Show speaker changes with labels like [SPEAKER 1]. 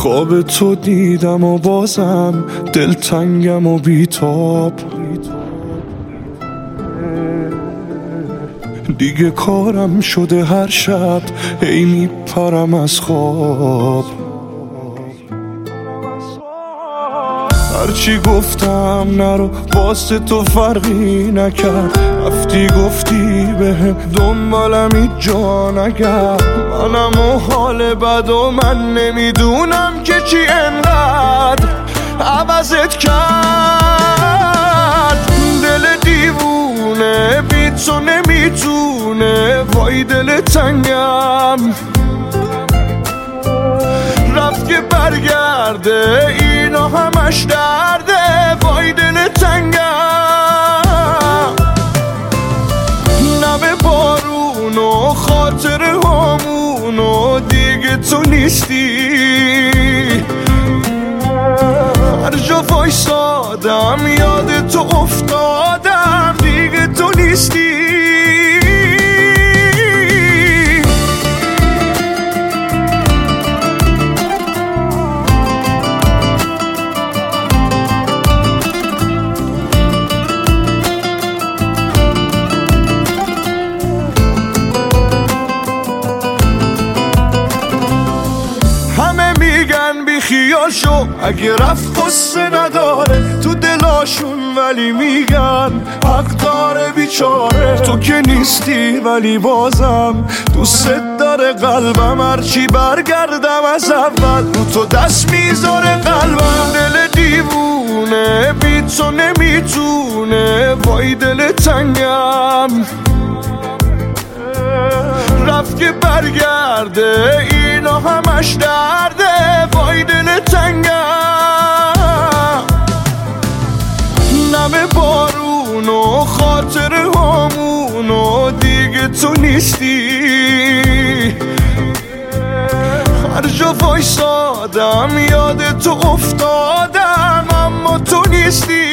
[SPEAKER 1] خواب تو دیدم و بازم دلتنگم و بیتاب. دیگه کارم شده هر شب هی میپرم از خواب. هرچی گفتم نرو واسه تو فرقی نکرد، رفتی گفتی بهم دنبالم هیچ جا نگرد. منم و حال بد و من نمیدونم که چی انقدر عوضت کرد. دل دیوونه بی تو نمیتونه، وای دل تنگم رفت که برگرده، اینا همش درده، وای دل تنگم. نم بارون و خاطر همون و دیگه تو نیستی. هر جا وایسادم یاد تو افتادم، دیگه تو نیستی. بی خیال شو اگه رفت قصه نداره تو دلاشون، ولی میگن حق داره بیچاره. تو که نیستی ولی بازم دوست داره قلبم، هرچی برگردم از اول رو تو دست میذاره قلبم. دل دیوونه بی تو نمیتونه، وای دل تنگم رفت که برگرده، اینا همش درده، وای دل تنگم. نم بارون و خاطر همون و دیگه تو نیستی. هر جا وایسادم یاد تو افتادم، اما تو نیستی.